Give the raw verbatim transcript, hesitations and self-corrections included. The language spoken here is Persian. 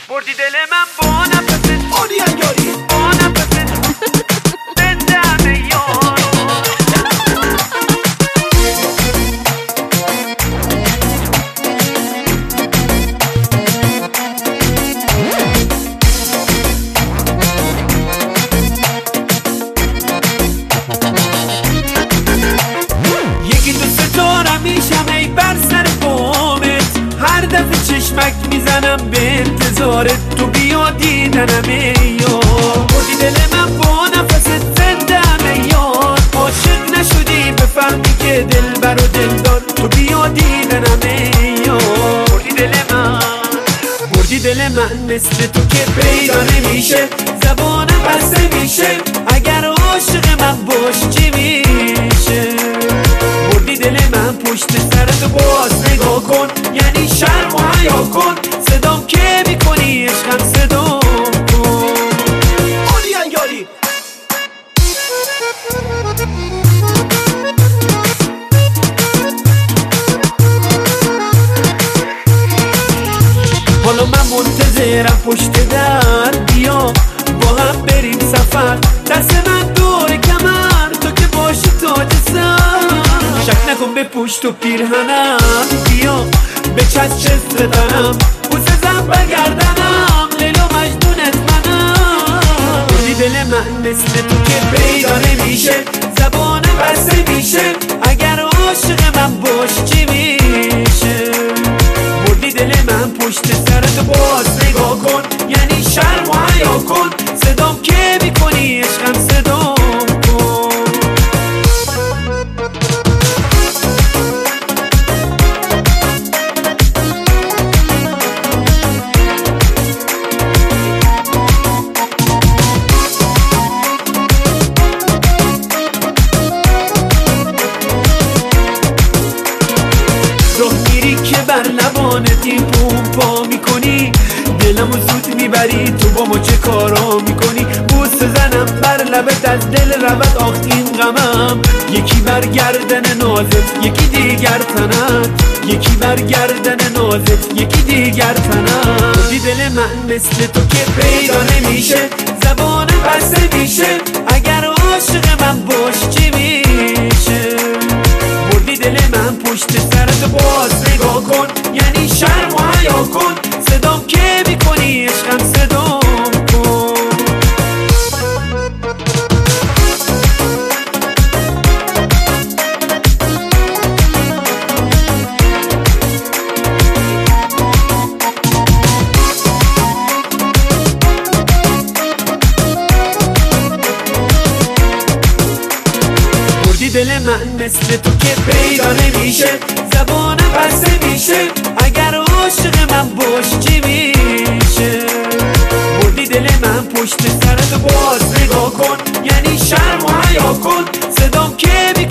بردی دل من با نفست آنی انگاری با نفست زندم یار یکی دو ستاره میشم ای بر سر بامت، هر دفعه چشمک میزنم به انتظارت، تو بیا دیدنم ای یار. بردی دل من با نفست زندم ای یار، عاشق نشدی بفهمی که دل بر و دلدار، تو بیا دیدنم ای یار. بردی دل من بردی دل من مثل تو که پیدا نمیشه، زبانم بسته میشه اگر عاشق من باشی چی میشه. بردی دل من پشت سرت باز نگاه کن، یعنی شرم و حیا کن، صدام که میکنی عشقم صدام کن. آنی انگاری حالا من منتظرم پشت در، بیا با هم بریم سفر، دست من دور کمر تو که باشی تاج سر. شک نکن به پشت و پیرهنم، بیا به چشم تنم، بوسه زن برگردنم، لیلا مجنونت منم. بردی دل من مثل تو که پیدا نمیشه، زبانم بسته میشه اگر عاشق من باشی چی میشه. بردی دل من پشت سرت باز نگاه کن، یعنی شرم و حیا کن، صدام که میکنی عشقم صدام کن. راه میری که بر لبانتی پومپا میکنی، دلمو زود میبری، تو با ما چه کارا میکنی. بوسه زنم بر لبت از دل رود آخ این غمم، یکی بر گردن نازت یکی دیگر تنت، یکی بر گردن نازت یکی دیگر تنت. بردی دل من مثل تو که پیدا نمیشه، زبانم بسته میشه اگر عاشق من باشی چی میشه. بردی دل من پشت سرت باز نگاه کن، یعنی شرم و حیا کن، صدام که میکنی عشقم صدام کن. بردی دل من مثل تو که پیدا نمیشه، زبانم بسته میشه اگر عاشق من باشی چی میشه. بردی دل من پشت سرت باز نگاه کن، یعنی شرم و حیا کن، صدام که